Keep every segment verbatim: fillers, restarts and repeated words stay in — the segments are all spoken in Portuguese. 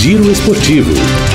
Giro Esportivo.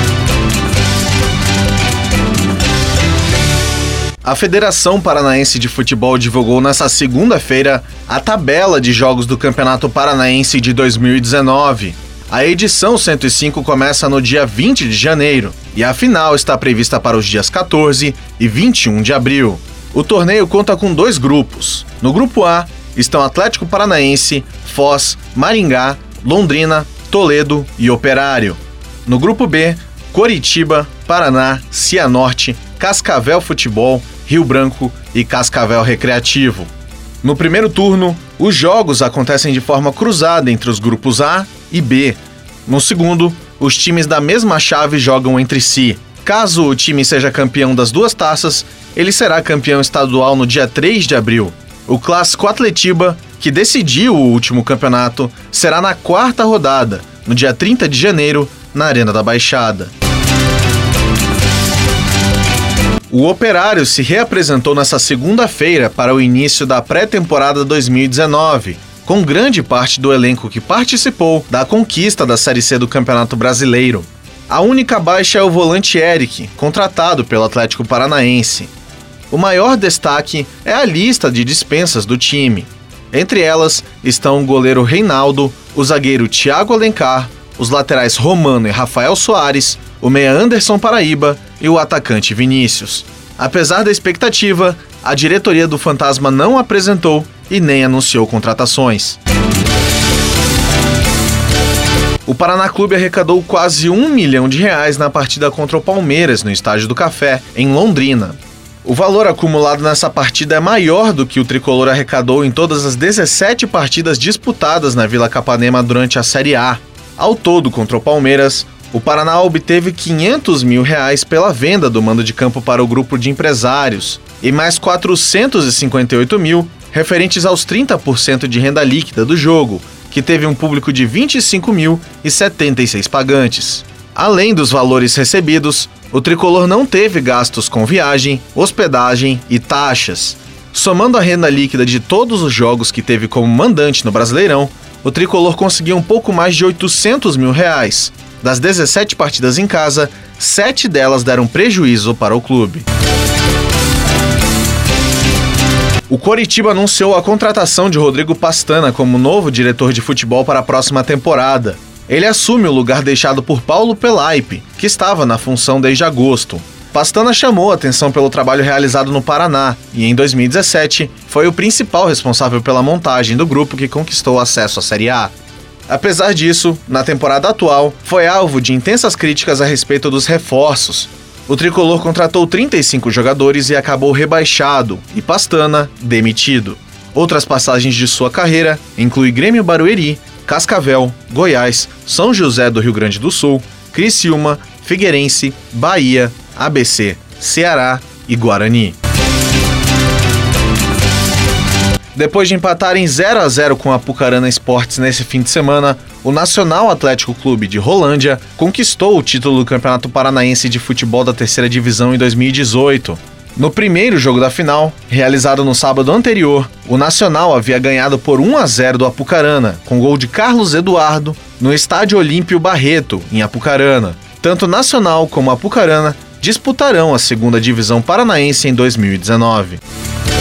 A Federação Paranaense de Futebol divulgou nesta segunda-feira a tabela de jogos do Campeonato Paranaense de dois mil e dezenove. A edição cento e cinco começa no dia vinte de janeiro e a final está prevista para os dias quatorze e vinte e um de abril. O torneio conta com dois grupos. No grupo A estão Atlético Paranaense, Foz, Maringá, Londrina, Toledo e Operário. No grupo B, Coritiba, Paraná, Cianorte, Cascavel Futebol, Rio Branco e Cascavel Recreativo. No primeiro turno, os jogos acontecem de forma cruzada entre os grupos A e B. No segundo, os times da mesma chave jogam entre si. Caso o time seja campeão das duas taças, ele será campeão estadual no dia três de abril. O Clássico Atletiba, que decidiu o último campeonato, será na quarta rodada, no dia trinta de janeiro, na Arena da Baixada. O Operário se reapresentou nesta segunda-feira para o início da pré-temporada dois mil e dezenove, com grande parte do elenco que participou da conquista da Série C do Campeonato Brasileiro. A única baixa é o volante Eric, contratado pelo Atlético Paranaense. O maior destaque é a lista de dispensas do time. Entre elas estão o goleiro Reinaldo, o zagueiro Thiago Alencar, os laterais Romano e Rafael Soares, o meia Anderson Paraíba e o atacante Vinícius. Apesar da expectativa, a diretoria do Fantasma não apresentou e nem anunciou contratações. O Paraná Clube arrecadou quase um milhão de reais na partida contra o Palmeiras no Estádio do Café, em Londrina. O valor acumulado nessa partida é maior do que o tricolor arrecadou em todas as dezessete partidas disputadas na Vila Capanema durante a Série A. Ao todo, contra o Palmeiras, o Paraná obteve quinhentos mil reais pela venda do mando de campo para o grupo de empresários e mais quatrocentos e cinquenta e oito mil referentes aos trinta por cento de renda líquida do jogo, que teve um público de vinte e cinco mil e setenta e seis pagantes. Além dos valores recebidos, o tricolor não teve gastos com viagem, hospedagem e taxas. Somando a renda líquida de todos os jogos que teve como mandante no Brasileirão, o tricolor conseguiu um pouco mais de oitocentos mil reais. Das dezessete partidas em casa, sete delas deram prejuízo para o clube. O Coritiba anunciou a contratação de Rodrigo Pastana como novo diretor de futebol para a próxima temporada. Ele assume o lugar deixado por Paulo Pelaipe, que estava na função desde agosto. Pastana chamou a atenção pelo trabalho realizado no Paraná e, em dois mil e dezessete, foi o principal responsável pela montagem do grupo que conquistou o acesso à Série A. Apesar disso, na temporada atual, foi alvo de intensas críticas a respeito dos reforços. O tricolor contratou trinta e cinco jogadores e acabou rebaixado, e Pastana demitido. Outras passagens de sua carreira incluem Grêmio Barueri, Cascavel, Goiás, São José do Rio Grande do Sul, Criciúma, Figueirense, Bahia, A B C, Ceará e Guarani. Depois de empatar em zero a zero com a Apucarana Esportes nesse fim de semana, o Nacional Atlético Clube de Rolândia conquistou o título do Campeonato Paranaense de Futebol da Terceira Divisão em dois mil e dezoito. No primeiro jogo da final, realizado no sábado anterior, o Nacional havia ganhado por um a zero do Apucarana, com gol de Carlos Eduardo, no Estádio Olímpio Barreto, em Apucarana. Tanto Nacional como Apucarana disputarão a segunda divisão paranaense em dois mil e dezenove.